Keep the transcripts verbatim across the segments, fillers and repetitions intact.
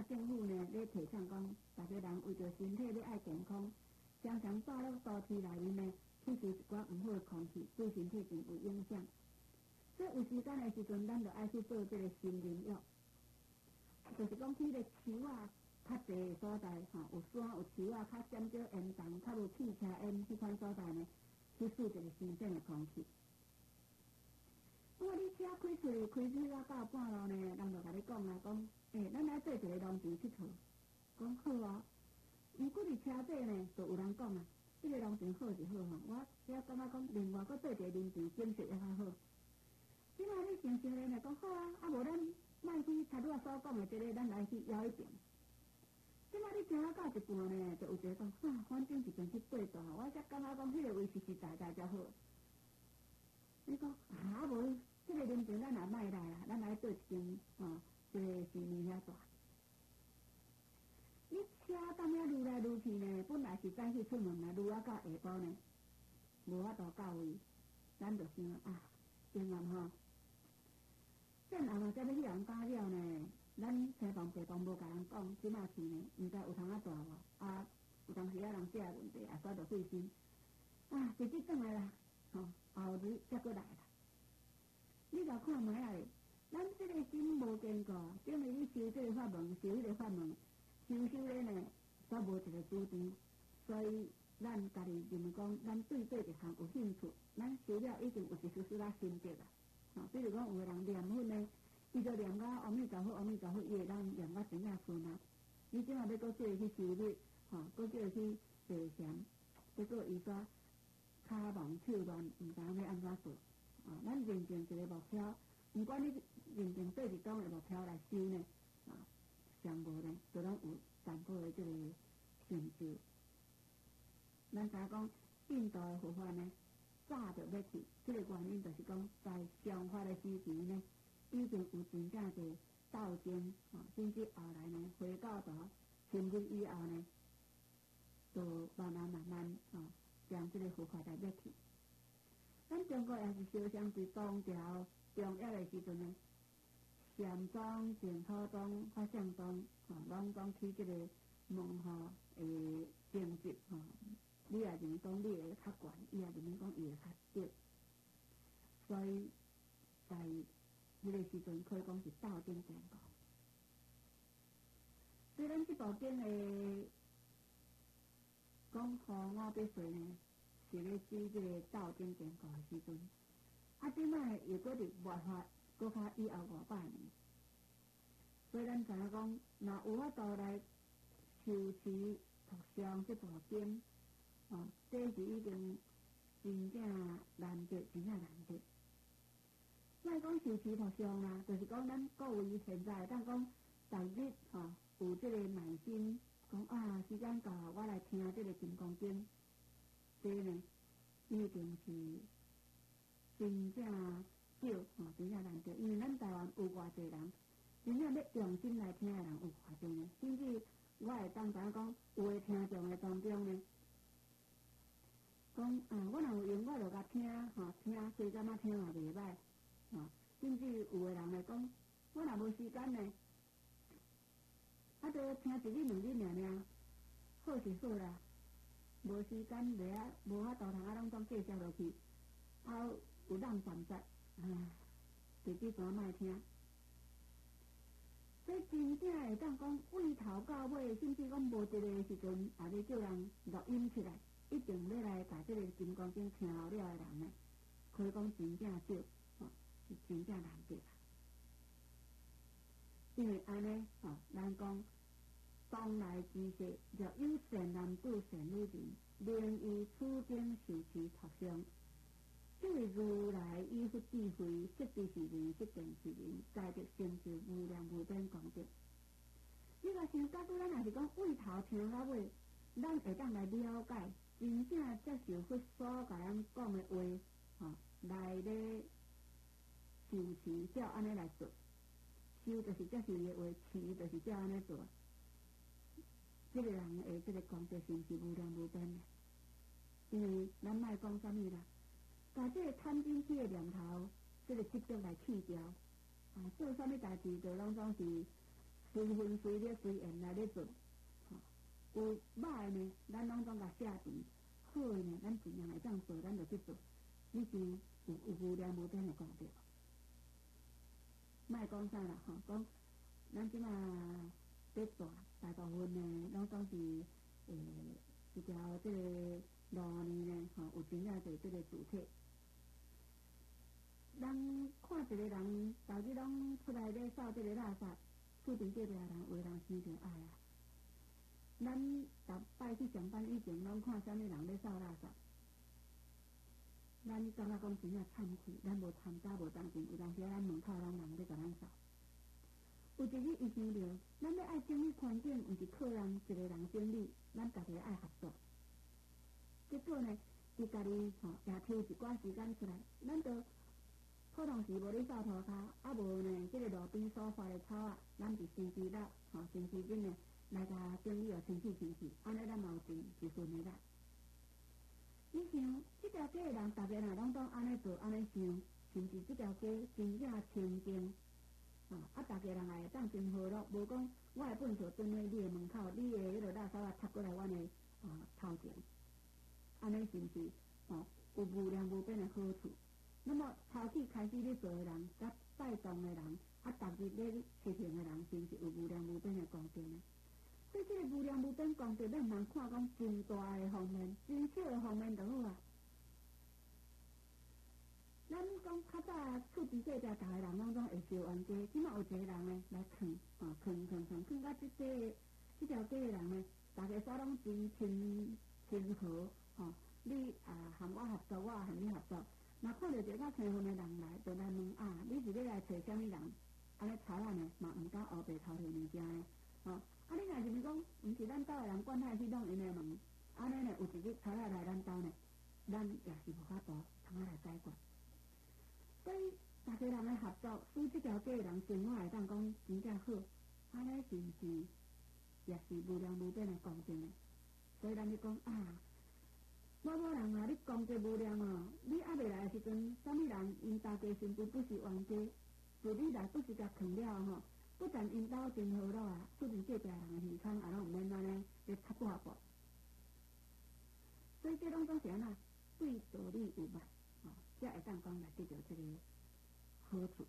政府呢咧提倡讲，大家人为着身体要爱健康，常常住咧都市内面呢，吸收一寡唔好的空气，对身体真有影响。所以有时间的时阵，咱就爱去做这个森林浴，就是讲去个树啊较济的所在，吼、有山有树啊，较减少烟尘，较无汽车烟迄款所在呢，去吸一个新鲜的空气。我你车开出去，开出到到半路呢，人就甲你讲啊，讲，诶、欸，咱来做一个农场佚佗，讲好啊。毋过伫车底呢，就有人讲啊，这个农场好是好吼，我只感觉讲另外搁做一个农场，景色也较好。即摆你想想咧，来讲好啊，啊无咱卖去头拄仔所讲的这个，咱来去摇一遍。即摆你行到到一半呢，就有一个讲，啊，反正一边去对大，我才感觉讲迄个位实实在在才好。你讲啊无，这个农场咱也卖来啊，咱来做一间哦，这个是面遐大。你车当遐愈来愈去呢，本来是早起出门啦，愈啊到下晡呢，无法度到位，咱就想啊，今晚吼，正暗啊才要去人打了呢，咱西方地方无甲人讲，即马去呢，毋知有通啊大无？啊，有当时啊人这问题，也煞着费心。啊，直接转来啦，吼、哦，后日才过来啦。你甲看卖啊，咱这个心无坚固，等于你修这个法门，修迄个法门。修修咧呢，煞无一个主张，所以咱家己认为讲，咱对这一项有兴趣，咱修了已经有一丝丝仔心得啦。吼、哦，比如讲有个人念佛呢，伊就念到阿弥陀佛，阿弥陀佛，伊会当念到真正顺啊。你即马要搁叫伊去修律，吼、哦，搁叫伊去坐禅，结果伊煞骹忙手乱，毋知影要安怎做。啊、哦，咱认定一个目标，毋管你认定对一种的目标来修呢，啊、哦。上无呢，就拢有淡薄的这个成就。咱知影讲印度的佛法呢，早就要去，这个原因就是讲，在上法的时期呢，已经有真正的道经啊，甚至后来呢，回到到清日以后呢，就慢慢慢慢啊，将这个佛法来要去。咱中国也是相相对唐朝重要的时阵呢。禅宗、净土宗、法相宗，吼，拢讲起这个文化诶成绩，吼，你也认为讲你会较悬，伊也认为讲伊会较低，所以在迄个时阵可以讲是道经建构。虽然这部经诶讲和我必须呢，是咧指这个道经建构诶时阵，啊，即摆又搁伫活法。搁较以后五百年，所以咱知影讲，若有法度来修持读诵这部经，哦，这是已经真正难得，真正难得。莫讲修持读诵啦，就是讲咱各位现在，当讲逐日吼有这个耐心，讲啊时间到，我来听这个金刚经，这呢一定是真正。少吼，真正难得，因为咱台湾有偌济人，真正要用心来听的人有偌济呢。甚至我会当知影讲，有的听众的当中呢，讲啊，我若有闲，我就甲听吼，听细点仔听嘛袂歹吼。甚至有的人来讲，我若无时间呢，啊，就听一日两日尔尔，好是好啦，无时间袂啊，无法度通啊，拢总介绍落去，啊，有人站在。啊，自己怎卖听？所以真正会当讲，为头到尾，甚至讲无一个时阵，也咧叫人录音起来，一定要来把这个金刚经听好了的人呢，可以讲真正少，哦，是真正难得啦。因为安尼，哦，咱讲当来之世，若有善男子、善女人，愿以此经受持读诵。这个如来依佛智慧，识地是人，识定是人，该得成就无量无边功德。你若想假如咱若是讲为头听到尾，咱会当来了解，真正接受佛所甲咱讲的话，吼、哦，来咧受持，照安尼来做。修就是接受伊的话，持就是照安尼做。这个人的这个功德心是无量无边的，因为咱莫讲啥物啦。把这个贪嗔痴的念头，这个执着来去掉，啊，做啥物代志就拢总是随分随咧随缘来咧做，吼、有歹呢，咱拢总甲写除；好诶呢，咱尽量会当做，咱就去做。你是有有无量无边诶功德。莫讲啥啦，吼、讲咱即马在大大部分呢，拢总是诶一条即个路呢呢，吼、有真正侪即个主体。人看一个人，逐日拢出来咧扫即个垃圾，厝边隔壁人有人生着爱啊。咱逐摆去上班以前，拢看啥物人咧扫垃圾，咱感觉讲真正惭愧，咱无参加无当阵，有当时咱门口拢人咧甲咱扫。有一日伊想着，咱要爱整理环境，毋是靠人一个人整理，咱家己爱合作。结果呢，伊家己吼也抽一寡时间出来，咱就普通时无咧扫涂骹，啊无呢，即、这个路边所发的草啊，咱就先期啦，吼先期紧呢来甲整理哦，清洗清洗，安尼咱嘛有真一顺的啦。你想，即条街的人，逐个若拢当安尼做安尼想，是毋是即条街真正清净？啊！啊，逐个人也会当真和乐，无讲我的粪扫蹲咧你的门口，你的迄落垃圾啊插过来阮的啊头前，安尼是毋是哦有无量无边的好处？那么头起开始咧做的人，甲带动的人，啊，逐日咧实行的人，是毋是有无量无边的功德呢？所以，这个无量无边功德，咱毋通看讲真大的方面，真小的方面就好啊。咱讲较早厝边隔壁，逐个人拢总会烧冤家，即马有一个人呢来劝，吼劝劝劝劝到即个即条街的人呢，逐个煞拢真亲亲和，吼、哦、你啊含我合作，我也含你合作。若看到一个较青分的人来，就来问啊，你是要来找啥物人？安尼吵咱呢嘛毋敢黑白头条物件呢，吼、哦、啊你若是讲毋是咱兜的人，管他去弄因的问，安尼呢有一日吵仔来咱兜呢，咱也是无法度通啊来解决。所以，大家人的合作，使这条街的人生活会当讲真正好，安尼是毋是也是无量无边的功德呢？所以咱就讲啊，某某人啊，你功德无量哦，你还未来的时阵，啥物人因大家身边不是冤家，就你来不是甲劝了吼，不但因兜真好乐啊，厝边隔壁人的耳孔也拢毋免安尼咧插破破。所以这拢总是安那对道理有误。才会当讲来得到这个好处，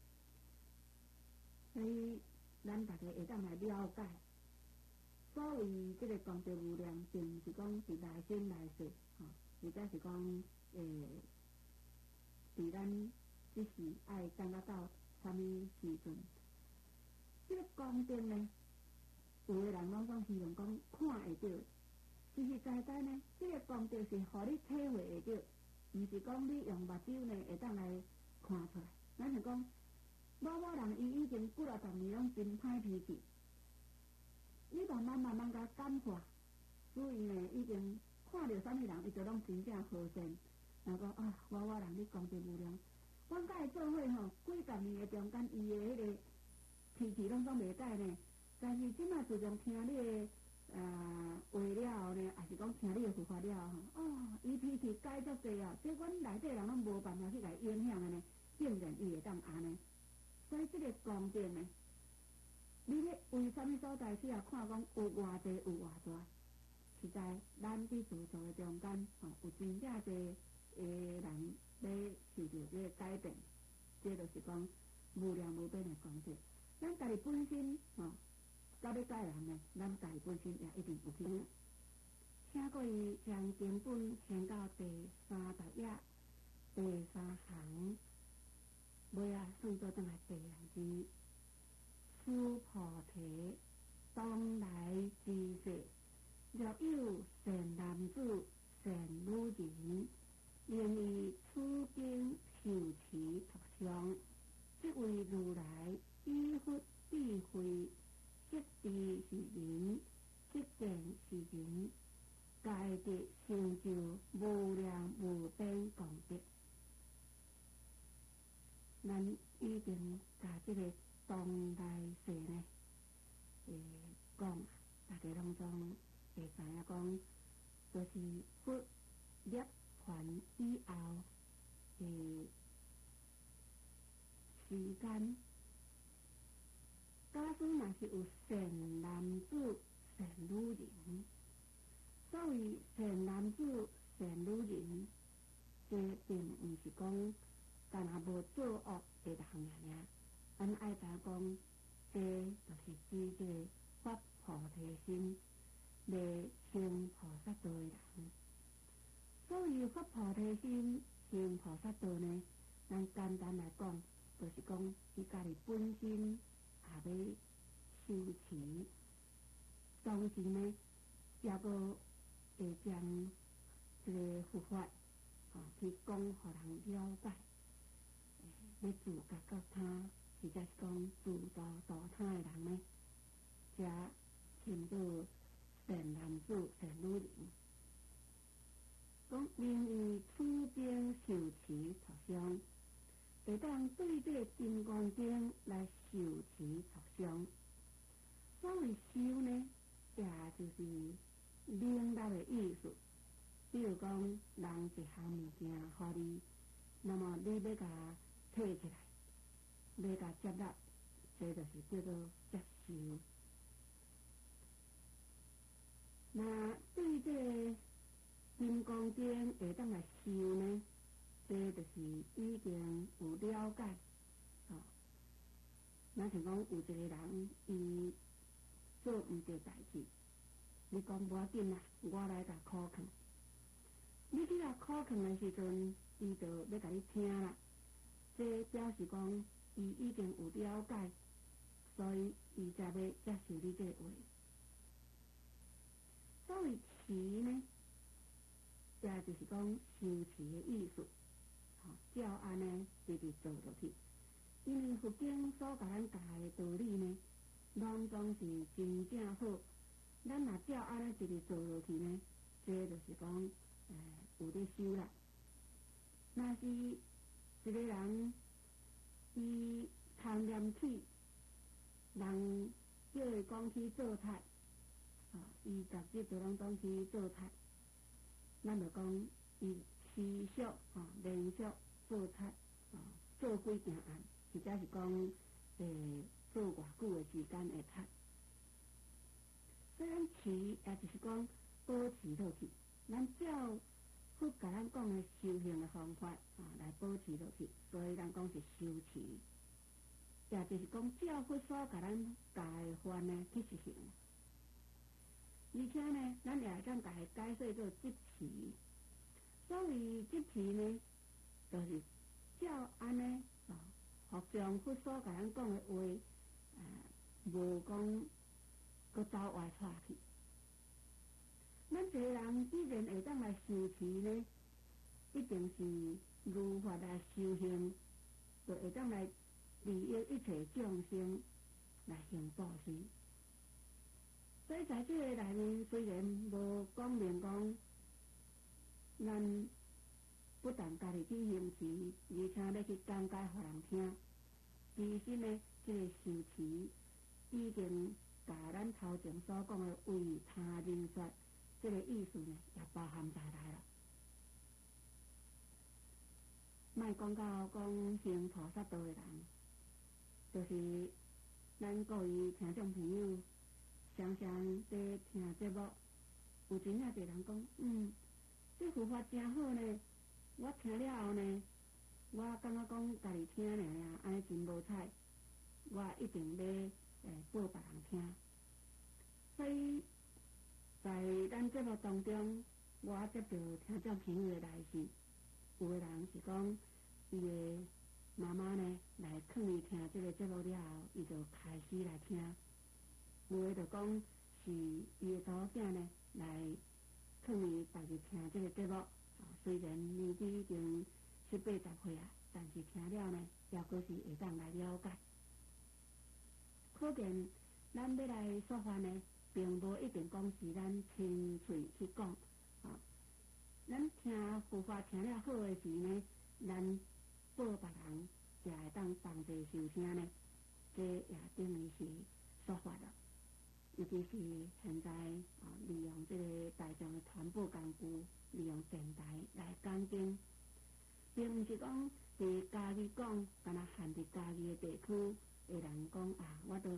所以咱大家会当来了解，所谓这个功德无量，并毋是讲是来生来世，吼、哦，或者是讲诶，伫咱即时爱感觉到啥物时阵，这个功德呢，有的人拢讲希望讲看会到，实实在在呢，这个功德是互你体会会到。毋是讲你用目睭呢会当来看出来，咱是讲某某人伊已经几啊十年拢真歹脾气，你慢慢慢慢甲感化，所以呢已经看到啥物人，伊就拢真正和善。然后讲啊，某某人你功德无量，阮甲伊做伙吼，几十年的中间，伊的迄个脾气拢总袂改呢。但是即马自从听你的。啊，话了后呢，也是讲听你的说法了吼，哦，伊脾气改足济啊，即阮内底人拢无办法去来影响的呢，竟然伊会当安尼，所以这个功德呢，你咧为什么所在去啊看讲有偌济有偌大，是在咱伫自助的中间，吼、哦，有真正济诶人要受到这个改变，这就是讲无量无边的功德，咱家己本身吼。哦到要改人呢，咱家己本身也一定有去。请各位将经本先到第三十页第三行，尾啊算做转来第二字。诸菩提当来之世，若有善男子、善女人，愿以此经受持读诵，即为如来依佛智慧。即知是人，即见是人，皆得成就无量无边功德。咱已经把这个当来世呢，诶讲，大家拢总会知影讲，就是佛涅槃以后诶时间。 假使若是有善男子、善女人，所谓善男子、善女人，这并毋是讲干那无作恶的人尔尔。咱爱知讲，这就是指这个发菩提心、未行菩萨道的人。所谓发菩提心、行菩萨道呢，咱简单来讲，就是讲伊家己本身也要修持，同时呢，也阁会将这个佛法啊去讲，互人了解，要自觉到他，或者是讲自度度他的人呢，才称作善男子、善女人。讲因为此经受持作相，会当对这金刚经来受持作相。所谓修呢，也就是领导的意思。比如讲，人一项物件互你，那么你要甲摕起来，要甲接纳，这就是叫做接受。那对这个金刚经会当来修呢，这就是已经有了解。哦，咱像讲有一个人，伊做毋对代志，你讲无要紧啦，我来甲考劝。你去甲考劝的时阵，伊就要甲你听啦。这表示讲，伊已经有了解，所以伊才要接受你这个话。所谓持呢，也就是讲修持的意思。吼、哦，照安呢，直直做落去。因为佛经所甲咱教的道理呢，拢总是真正好。咱若照安尼直直做落去呢，这就是讲，呃，有咧修啦。若是一个人，伊贪念起，人叫伊讲去做贼，啊，伊逐日都拢讲去做贼，咱就讲伊持续啊，连续做贼啊，做几件案，或者是讲诶做偌久的时间会贼。所以咱持也就是讲保持落去，咱照佛甲咱讲的修行的方法啊来保持落去，所以咱讲是修持，也就是讲照佛所甲咱教的法呢去实行。而且呢，咱也当甲伊解说做执持。所谓执持呢，就是照安尼啊，学将佛所甲咱讲的话，啊，无讲搁走外岔去。咱一个人既然会当来修持呢，一定是如法来修行，就会当来利益一切众生来行布施。所以在这个内面，虽然无讲明讲，咱不但家己去行持，而且要去讲解互人听。其实呢，这个修持已经甲咱头前所讲的为他人说，这个意思呢，也包含在内了。莫讲到讲行菩萨道的人，就是咱各位听众朋友，常常在听节目，有真正侪人讲，嗯，这佛法真好呢，我听了后呢，我感觉讲家己听尔尔，安尼真无彩，我一定要诶报别人听。所以在咱节目当中，我接到听众朋友的来信，有的人是讲，伊的妈妈呢来劝伊听这个节目了后，伊就开始来听；有的就讲是伊的查某囝呢来劝伊逐日听这个节目。啊，虽然年纪已经七八十岁啊，但是听了呢，也阁是会当来了解。可见咱要来说法呢，并无一定讲是咱亲嘴去讲，啊，咱听佛法听了好的时呢，咱报别人也会当同齐受听呢，这也等于是说法了。尤其是现在啊，利用这个大众的传播工具，利用电台来讲经，并毋是讲伫家己讲，敢若限伫家己的地区的人讲啊，我都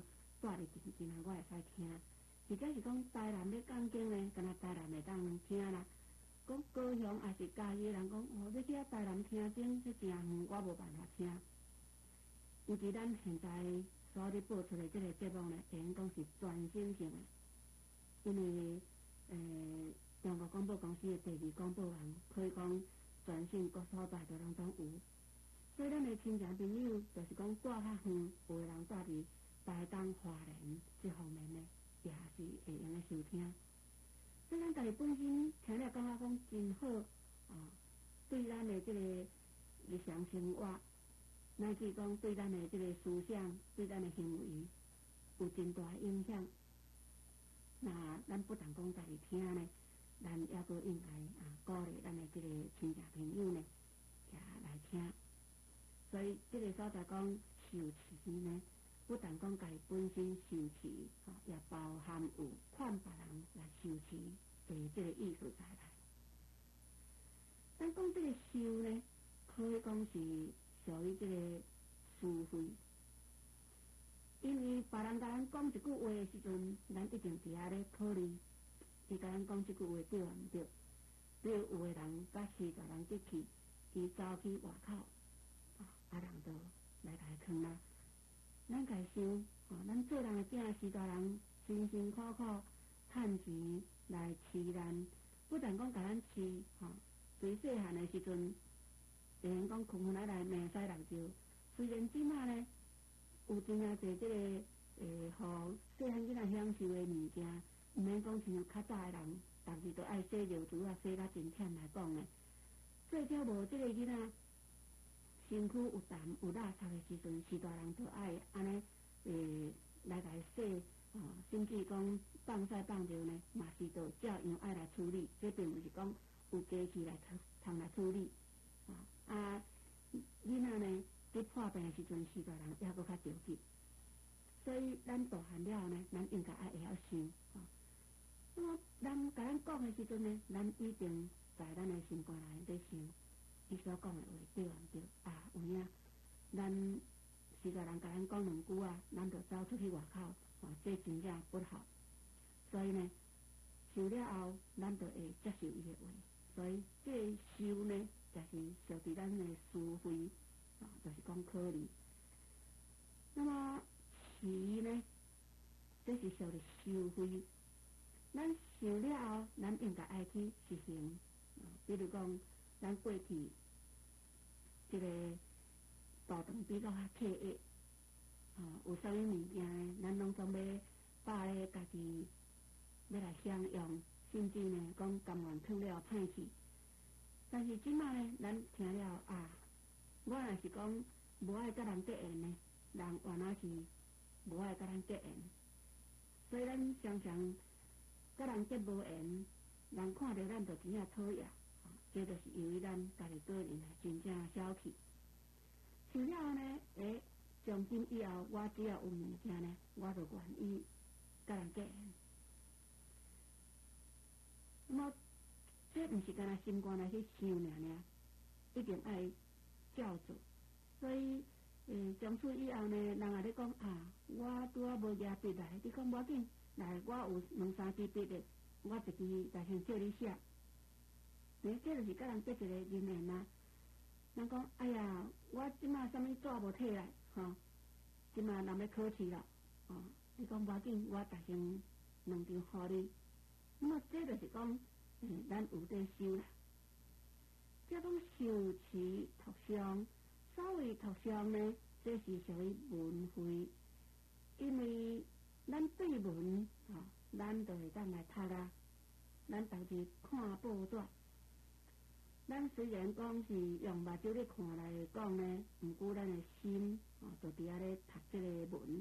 住伫近近啊，我会使听。或者是讲台南咧讲经呢，敢若台南会当听啦。讲高雄也是嘉义人讲，哦，要去啊台南听经，这诚远，我无办法听。尤其咱现在所咧播出的这个节目呢，会用讲是全省性的，因为诶，中国广播公司的第二广播网可以讲全省各所在都拢总有。所以咱的亲戚朋友，就是讲住较远，有的人住伫台东、花莲这方面呢，也是会用来收听。所以咱家己本身听了感觉讲真好啊，对咱的这个日常生活，乃至讲对咱的这个思想、对咱的行为有真大影响。那咱不但讲家己听呢，咱也阁应该啊鼓励咱的这个亲戚朋友呢，也来听。所以这个所在讲受持呢，不但讲家己本身受持，吼，也包含有劝别人来受持的这个意思在内。咱讲这个受呢，可以讲是属于这个词汇，因为别人甲咱讲一句话的时阵，咱一定伫遐咧考虑，伊甲咱讲这句话对毋对？比如有的人甲四大人结气，伊走去外口。啊，人就来来劝啦，咱家想，哦，咱做人的囝是大人辛辛苦苦趁钱来饲咱，不但讲甲咱饲，吼、哦，最细汉的时阵，会用讲困困来来命使人招。虽然即马呢，有真啊侪即个诶，互细汉囡仔享受的物件，毋免讲像较早的人，逐日都爱洗尿珠啊，洗甲真忝来讲呢，最少无即个囡仔。身躯有痰有垃圾的时阵，是大人都爱安尼诶来来洗，哦，甚至讲放屎放尿呢，嘛是都照样爱来处理。这并毋是讲有机器来通来处理，哦、啊，囡仔呢伫破病的时阵，是大人也阁较着急。所以咱大汉了后呢，咱应该爱会晓想，哦，那么人甲咱讲的时阵呢，咱一定在咱的心肝内底想。伊所讲的话对毋对？啊，有影，咱是个人甲咱讲两句啊，咱就走出去外口，哦，这真正不好。所以呢，受了后，咱就会接受伊的话。所以这受呢，就是受伫咱的思维，啊，就是讲考虑。那么持呢，这是受伫受惠。咱受了后，咱应该爱去实行。啊，比如讲。咱过去这个大肠比较较刻意，哦，有啥物物件呢？咱拢总要把咧家己要来享用，甚至呢讲甘愿吞了歹去。但是即马呢，咱听了啊，我若是讲无爱甲人结缘呢，人原来是无爱甲咱结缘，所以咱常常甲人结无缘，人看到咱就真正讨厌。这就是由于咱家己个人啊，真正小气。受了后呢，诶，从今以后，我只要有物件呢，我就愿意甲人结缘。那么，这毋是干那心肝来去想尔尔，一定爱照做。所以，诶，从此以后呢，人也咧讲啊，我拄啊无牙笔来，你讲无要紧，来，我有两三支笔的，我一支来先借你写。诶，这就是甲人结一个人缘啊。人讲，哎呀，我即马啥物纸无摕来，吼，即马人要考试了，哦，你讲无要紧，我逐先两张互你。那么这就是讲，嗯，咱有在修啦。这讲受持读诵，所谓读诵呢，这是属于文汇，因为咱对文，吼、哦，咱就会当来读啊，咱逐日看报纸。咱虽然讲是用目睭咧看来讲呢，毋过咱的心哦，就伫遐咧读这个文。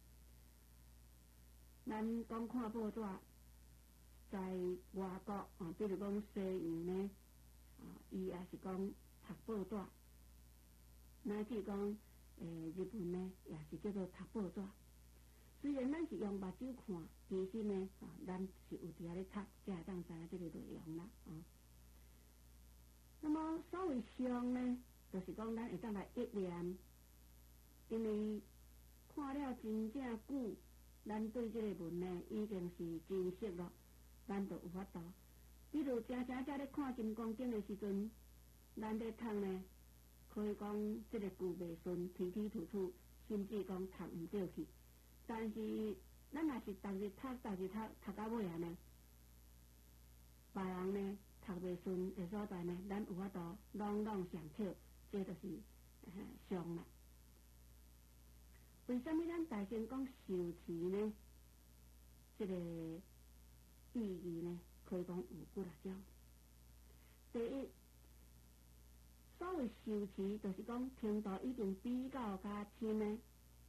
咱讲看报纸，在外国哦，比如讲西洋呢，哦，伊也是讲读报纸，乃至讲诶日本呢，也是叫做读报纸。虽然咱是用目睭看，其实呢，哦，咱是有伫遐咧读，才会当知影这个内容啦，哦。那么所谓上呢，就是讲咱会当来忆念，因为看了真正久， 咱对这个文呢已经是真熟了，咱就有法度。比如常常在咧看《金刚经》的时阵，咱咧读呢，可以讲这个句袂顺，提提吐吐，甚至讲读唔对去。但是咱若是逐日读，逐日读，读到尾啊呢，别人呢读袂顺的所在呢，咱有法度朗朗上口，这就是上啦。为什么咱大仙讲受持呢？这个意义呢，可以讲有几啊种。第一，所谓受持，就是讲程度已经比较较深呢。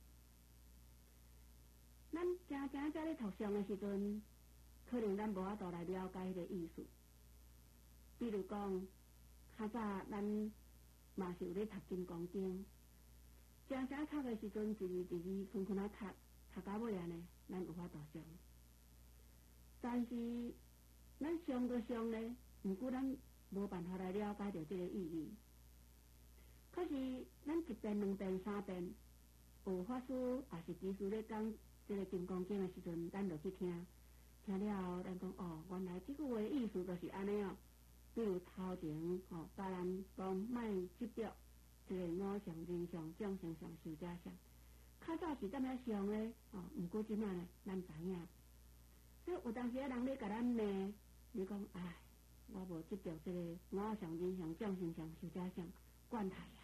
咱常常在咧读上的时阵，可能咱无法度来了解迄个意思。比如讲，较早咱嘛是有咧读《金刚经》，常常读的时阵，一字一字空空啊读，读到尾啊呢，咱有法度上。但是咱上个上呢，毋过咱无办法来了解到这个意义。可是咱一遍、两遍、三遍，有法师也是技师咧讲这个《金刚经》的时阵，咱就去听，听了后，咱讲哦，原来这句话的意思就是安尼哦。比如头前吼，教人讲莫执着这个五相、人相、众生相、寿者相，较早是怎么想呢？哦，毋过即摆呢，咱知影。所以有当时啊，人咧甲咱骂，你讲哎，我无执着这个五相、人相、众生相、寿者相，惯态啊。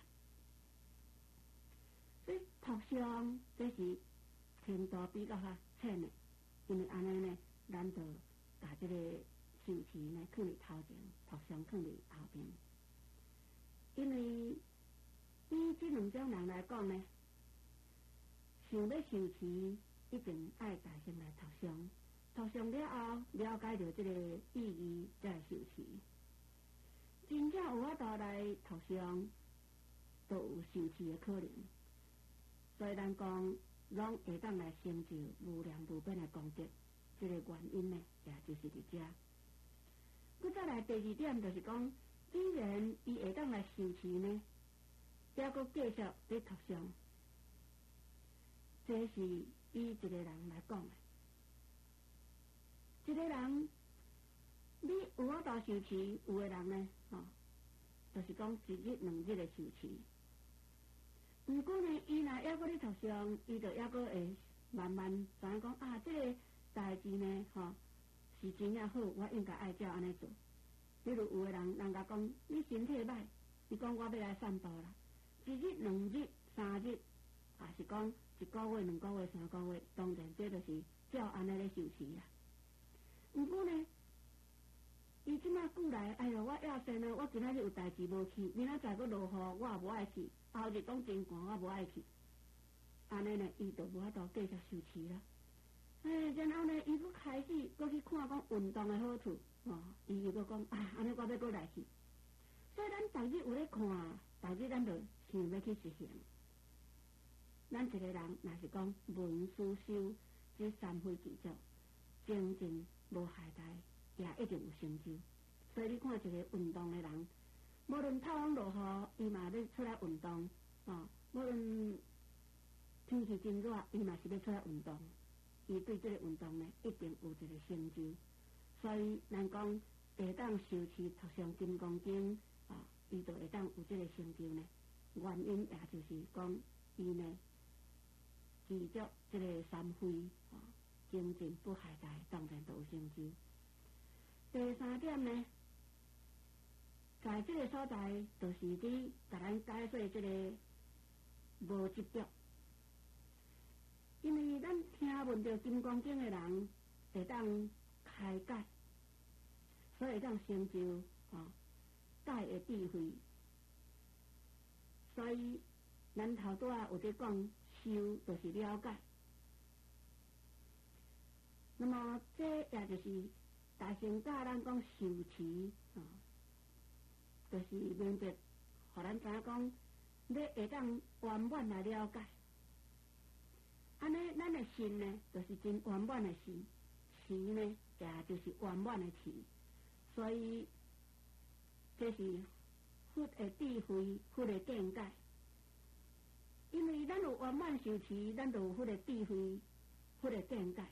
所以读上这是程度比较较浅的，因为安尼呢，咱就把这个受持呢放伫头前，读上放伫后边。因为以这两种人来讲呢，想要受持，一定爱大先来读上，读上了后了解到这个意义，再受持。真正有法度来读上，都有受持的可能。所以咱讲，拢会当来成就无量无边的功德，这个原因呢，也就是伫遮。佮再来第二点，就是讲，既然伊会当来受持呢，还佮继续咧读上，这是以一个人来讲的。一个人，你有法度受持，有的人呢，吼、哦，就是讲一日两日的受持。毋过呢，伊若还阁咧读上，伊就还阁会慢慢知影讲啊，这个代志呢，吼、哦、是真正好，我应该爱照安尼做。比如有个人，人家讲你身体歹，伊讲我要来散步啦，一日、两日、三日，还是讲一个月、两个月、三个月，当然这就是照安尼咧受持啦。毋过呢，伊即马久来，哎哟，我要生呢，我今仔日有代志无去，明仔载阁落雨，我也无爱去。后日讲真寒，我无爱去，安尼呢，伊就无法度继续受持啦。哎，然后呢，伊佫开始佫去看讲运动的好处，哦，伊又佫讲啊，安尼我要佫来去。所以咱逐日有咧看，逐日咱就想要去实行。咱一个人若是讲闻思修这三非之作，精进无懈怠，也一定有成就。所以你看一个运动的人。无论透风落雨，伊嘛要出来运动，哦，无论天气真热，伊嘛是要出来运动。伊对这个运动呢，一定有一个成就。所以咱讲会当受持读上金刚经，啊、哦，伊就会当有这个成就呢。原因也就是讲，伊呢持着这个三非，啊、哦，精进不懈怠，当然就有成就。第三点呢？在这个所在，就是你甲咱解说这个无执着，因为咱听闻到《金刚经》的人会当开解，所以会当成就哦解的智慧。所以咱头拄仔有在讲修，就是了解。那么这也就是大乘教咱讲受持啊。哦就是明白，互咱知影讲，你会当圆满来了解。安尼，咱的心呢，就是真圆满的心；持呢，也就是圆满的持。所以，这是佛的智慧，佛的见解。因为咱有圆满受持，咱就有佛的智慧， 迄个见解，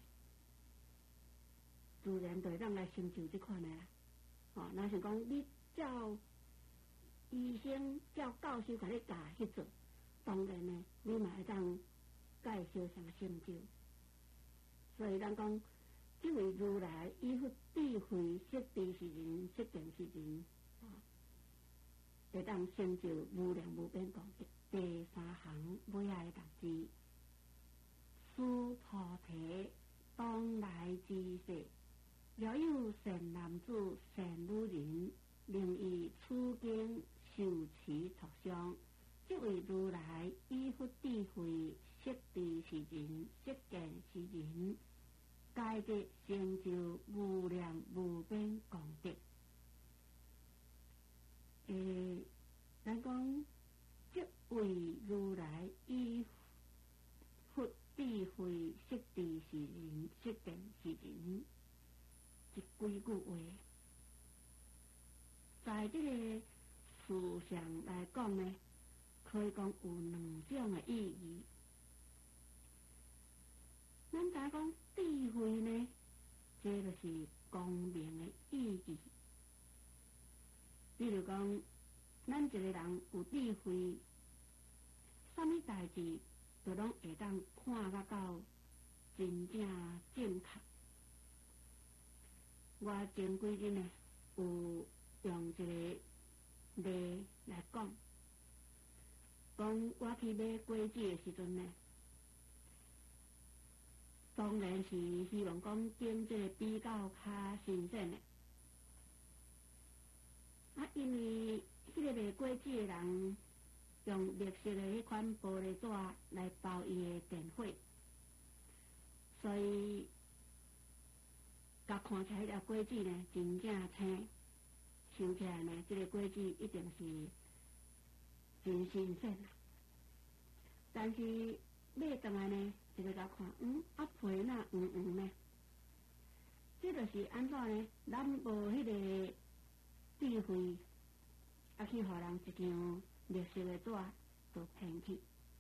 自然就会当来成就即款的啦。哦，若是讲你照医生、照教授甲你教去做，当然呢，你嘛会当介绍上成就。所以咱讲，即位如来以佛智慧识地是人，识见是人，啊，会当成就无量无边功德。第三行尾仔的读字，须菩提当来之世，了有善男子、善女人，令以此经受持托相。即位如来以佛智慧识地是人，识见是人，皆得成就无量无边功德。诶，咱讲即位如来以佛智慧识地是人，识见是人，这几句话，在这个事上来讲呢，可以讲有两种的意义。咱知讲智慧呢，这就是光明的意义。比如讲，咱一个人有智慧，什么代志就拢会当看得到真正正确。我前几日呢，有用一个例来讲，讲我去买果子的时阵呢，当然是希望讲拣这个比较较新鲜的。啊，因为迄个卖果子的人用绿色的迄款玻璃纸来包伊的电火，所以甲看起来迄条果子呢真正青，想起来呢，这个果子一定是真新鲜啦。但是买回来呢，就会甲看，嗯，啊皮那黄黄呢？这就是安怎呢？咱无迄个智慧，啊去互人一张绿色的纸就骗去。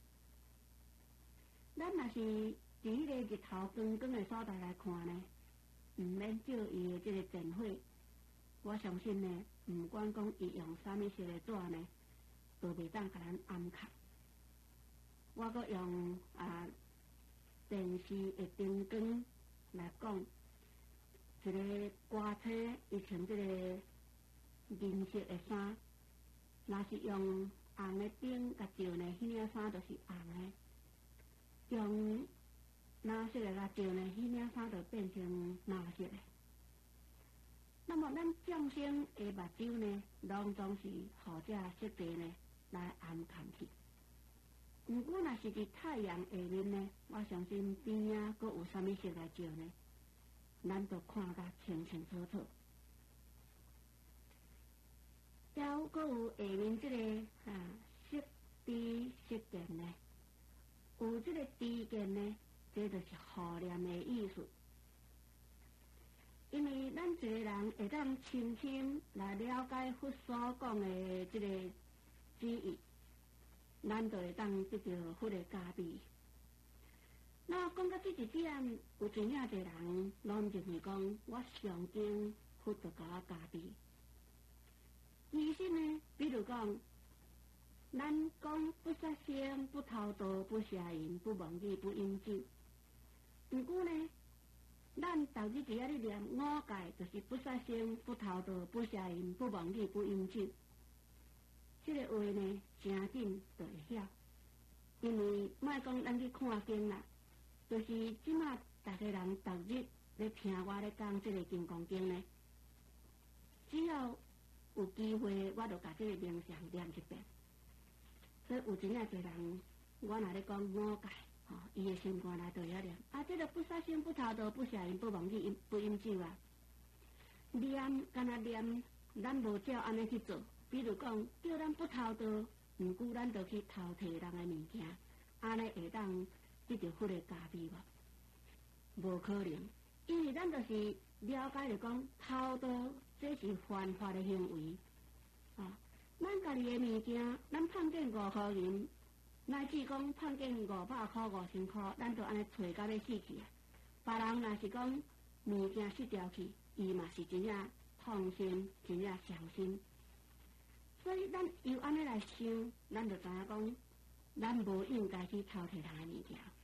咱若是伫迄个日头光光的所在来看呢，毋免照伊的这个电火，我相信呢，毋管讲伊用啥物色的纸呢，都袂当甲咱暗藏。我阁用啊电视的灯光来讲，一个歌星伊穿这个银色的衫，若是用红的灯甲照呢，迄领衫就是红的；用蓝色的甲照呢，迄领衫就变成蓝色的。那么咱众生的目睭呢，拢总是互这色地呢来暗藏去。如果若是伫太阳下面呢，我相信边仔阁有啥物色来照呢，咱就看甲清清楚楚。还阁有下面这个啊色知色见呢，有这个知见呢，这就是护念的意思。因为咱一个人会当深深来了解佛所讲的这个旨意，咱就会当得到佛的加庇。那讲到这一点，有真正侪人拢认为讲，我上经佛就甲我加庇。其实呢，比如讲，咱讲不杀生、不偷盗、不邪淫、不妄语、不饮酒。不过呢，咱逐日只要咧念五戒，就是不杀生、不偷盗、不邪淫、不妄语、不饮酒。这个话呢，真紧就会晓，因为莫讲咱去看经啦，就是即马大家人逐日咧听我咧讲这个金刚经呢，只要有机会，我就把这个名相念一遍。所以有真正侪人，我若咧讲五戒，吼、哦，伊的心肝内就遐念。啊，这个不杀生、不偷盗、不邪淫、不妄语、不饮酒啊，念干那念，咱无照安尼去做。比如讲，叫咱不偷盗，毋过咱就去偷摕人的物件，安尼会当得到佛的加庇无？无可能，因为咱就是了解着讲，偷盗这是犯法的行为，啊，咱家己的物件，咱碰见五块银，乃至讲碰见五百块、五千块，咱就安尼找到要死去啊！ 别人若是讲物件失掉去，伊嘛是真正痛心，真正伤心。所以咱由安尼来想，咱就知影讲，咱无应该去偷摕人的物件。